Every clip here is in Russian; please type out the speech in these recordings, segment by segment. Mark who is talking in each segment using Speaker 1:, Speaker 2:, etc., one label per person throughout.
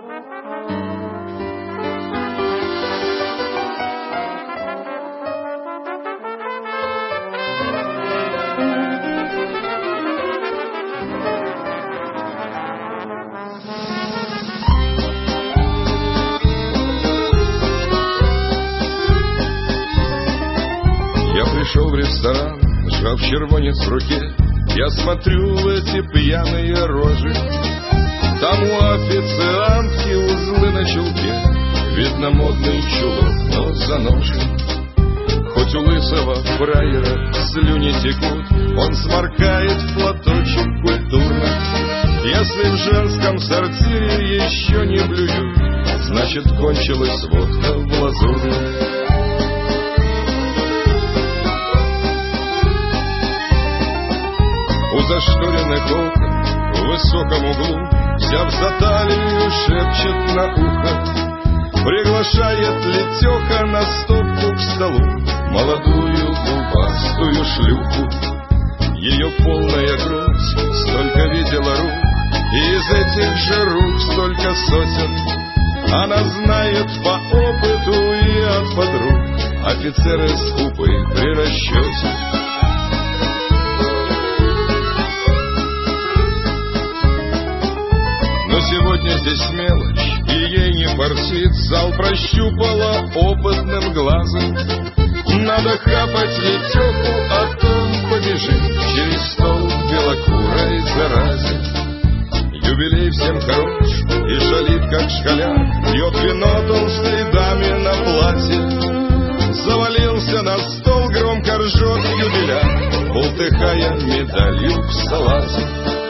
Speaker 1: Пришел в ресторан, сжав червонец в руке, я смотрю в эти пьяные рожи. Там у официантки узлы на чулке, видно модный чулок, но заношен. Хоть у лысого фраера слюни текут, он сморкает в платочек культурно. Если в женском сортире еще не блюют, значит кончилась водка в лазуре. У зашторенных окон в высоком углу, взяв за талию, шепчет на ухо, приглашает Летеха на стопку к столу молодую губастую шлюху. Ее полная грудь столько видела рук, и из этих же рук столько сотен. Она знает по опыту и от подруг, офицеры скупы при расчете. Но сегодня здесь мелочь, и ей не форсит. Зал прощупала опытным глазом. Надо хапать Летеху, а то побежит через стол белокурой заразе. Юбилей всем хорош и шалит, как школяр, пьет вино толстой даме на платье. Завалился на стол, громко ржет юбиляр, бултыхая медалью в салазе.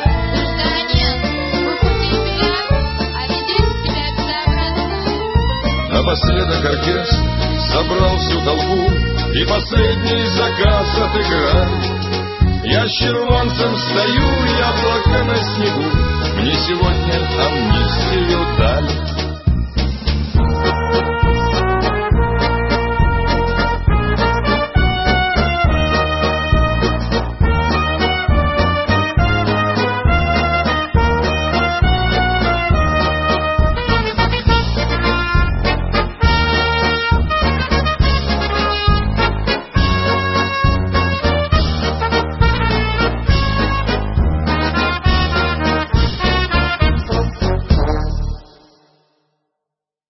Speaker 1: Напоследок оркестр собрал всю толпу и последний заказ отыграл. Я с червонцем стою, яблоко на снегу, мне сегодня амнистию